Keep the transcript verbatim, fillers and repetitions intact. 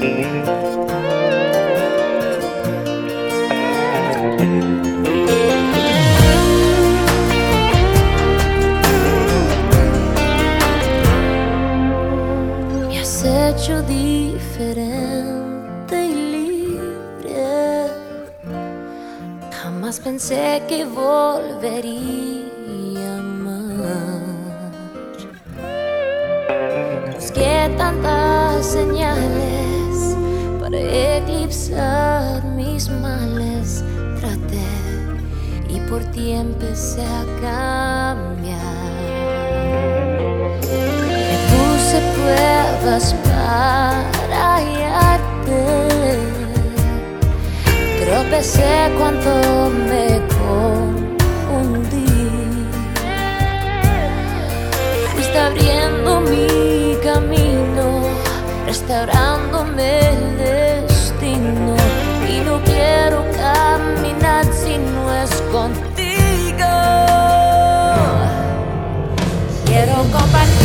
Me has hecho diferente y libre. Jamás pensé que volvería a amar. Busqué tantas señales para eclipsar mis males. Traté y por ti empecé a cambiar. Me puse pruebas para hallarte. Tropecé cuando me confundí. Fuiste abriendo mi camino, restaurándome el destino. Y no quiero caminar si no es contigo. Quiero compartir